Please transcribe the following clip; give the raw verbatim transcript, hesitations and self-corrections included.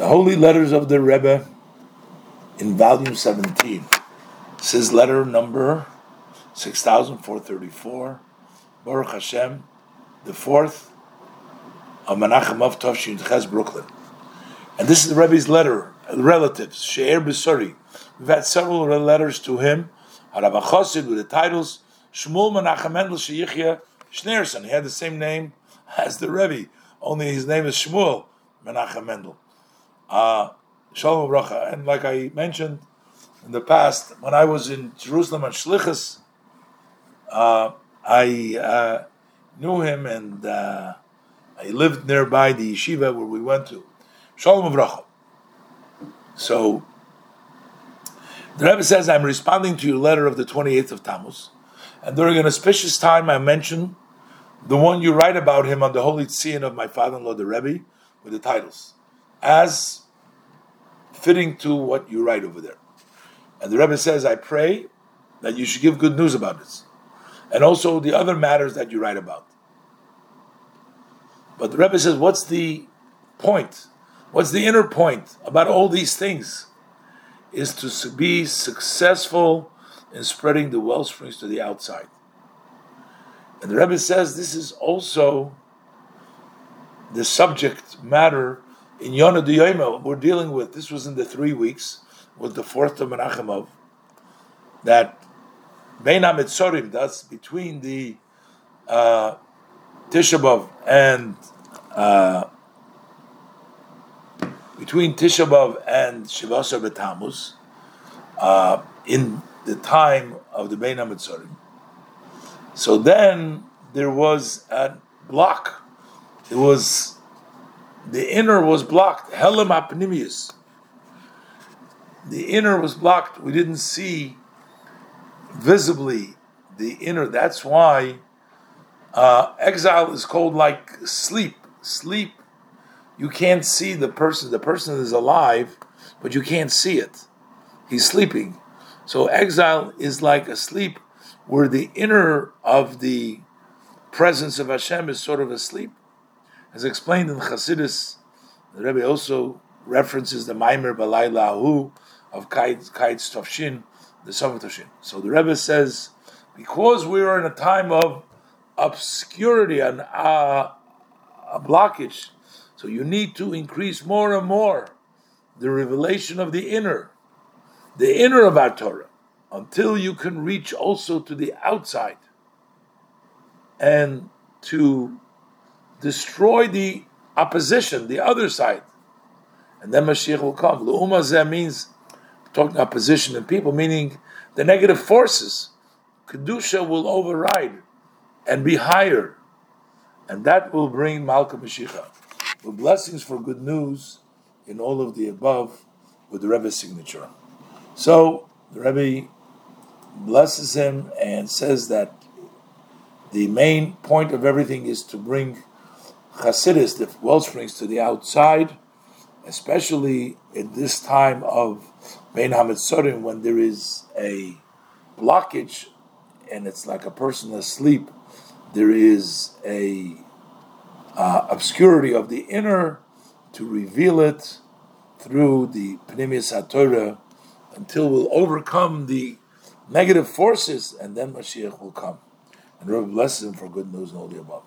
The Holy Letters of the Rebbe in volume seventeen. This is letter number six thousand four hundred thirty-four. Baruch Hashem, the fourth of Menachem of Tovshin Ches, Brooklyn. And this is the Rebbe's letter, relatives, She'er Besori. We've had several letters to him, Harav Chosid, with the titles, Shmuel Menachem Mendel Sheyichya Schneerson. He had the same name as the Rebbe, only his name is Shmuel Menachem Mendel. Uh, Shalom Bracha. And like I mentioned in the past, when I was in Jerusalem and Shlichus, uh, I uh, knew him, and uh, I lived nearby the yeshiva where we went to. Shalom Bracha. So the Rebbe says, I'm responding to your letter of the twenty-eighth of Tammuz, and during an auspicious time I mention the one you write about him on the holy tzion of my father-in-law, the Rebbe, with the titles, as fitting to what you write over there. And the Rebbe says, I pray that you should give good news about this, and also the other matters that you write about. But the Rebbe says, what's the point? What's the inner point about all these things? Is to be successful in spreading the well springs to the outside. And the Rebbe says this is also the subject matter in Yonah D'Yoyma we're dealing with. This was in the three weeks with the fourth of Menachem of, that Bein HaMetzorim, that's between the uh, Tisha B'Av and uh, between Tisha B'Av and Shivasar B'Tammuz, uh, in the time of the Bein HaMetzorim. So then there was a block. It was, the inner was blocked. Helam HaPnimius. The inner was blocked. We didn't see visibly the inner. That's why uh, exile is called like sleep. Sleep, you can't see the person. The person is alive, but you can't see it. He's sleeping. So exile is like a sleep where the inner of the presence of Hashem is sort of asleep. As explained in Chassidus, the Rebbe also references the Maimer Balayla Ahu of Kaitz Tovshin, the Sov Tovshin. So the Rebbe says, because we are in a time of obscurity and uh, a blockage, so you need to increase more and more the revelation of the inner, the inner of our Torah, until you can reach also to the outside and to destroy the opposition, the other side. And then Mashiach will come. L'umazeh means talking opposition and people, meaning the negative forces. Kedusha will override and be higher. And that will bring Malka Mashiach. With blessings for good news in all of the above with the Rebbe's signature. So the Rebbe blesses him and says that the main point of everything is to bring Chasidus, the well springs, to the outside, especially in this time of Bein HaMetzorim, when there is a blockage and it's like a person asleep. There is a uh, obscurity of the inner, to reveal it through the Pnimius HaTorah until we'll overcome the negative forces, and then Mashiach will come. And Rebbe blesses him for good news and all the above.